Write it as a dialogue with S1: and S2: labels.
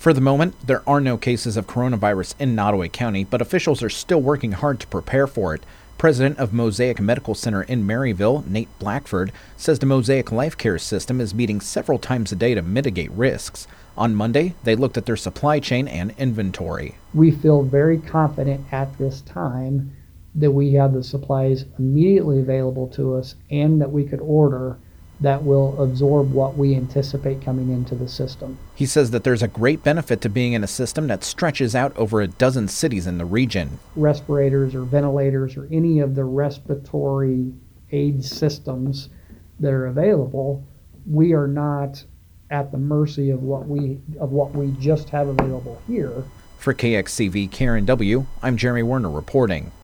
S1: For the moment, there are no cases of coronavirus in Nottoway County, but officials are still working hard to prepare for it. President of Mosaic Medical Center in Maryville, Nate Blackford, says the Mosaic Life Care system is meeting several times a day to mitigate risks. On Monday, they looked at their supply chain and inventory.
S2: We feel very confident at this time that we have the supplies immediately available to us and that we could order that will absorb what we anticipate coming into the system.
S1: He says that there's a great benefit to being in a system that stretches out over a dozen cities in the region.
S2: Respirators or ventilators or any of the respiratory aid systems that are available, we are not at the mercy of what we just have available here.
S1: For KXCV KRNW, I'm Jeremy Werner reporting.